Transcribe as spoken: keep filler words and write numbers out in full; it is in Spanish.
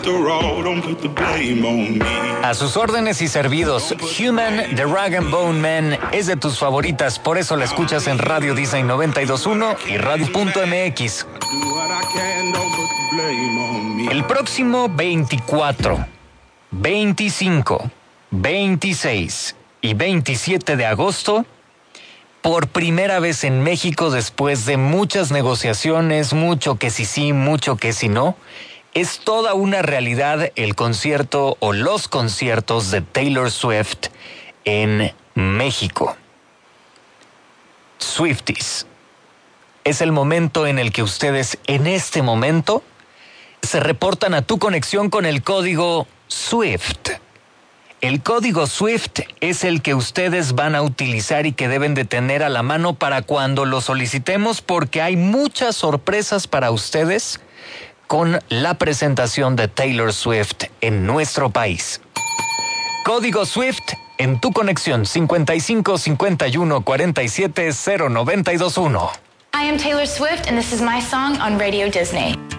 A sus órdenes y servidos, Human de Rag and Bone Man es de tus favoritas, por eso la escuchas en Radio Disney noventa y dos punto uno y Radio punto M X. El próximo veinticuatro, veinticinco, veintiséis y veintisiete de agosto, por primera vez en México, después de muchas negociaciones, mucho que sí sí, mucho que sí no, es toda una realidad el concierto o los conciertos de Taylor Swift en México. Swifties, es el momento en el que ustedes en este momento se reportan a tu conexión con el código SWIFT. El código SWIFT es el que ustedes van a utilizar y que deben de tener a la mano para cuando lo solicitemos, porque hay muchas sorpresas para ustedes con la presentación de Taylor Swift en nuestro país. Código SWIFT en tu conexión cincuenta y cinco cincuenta y uno cuarenta y siete cero noventa y dos uno. I am Taylor Swift and this is my song on Radio Disney.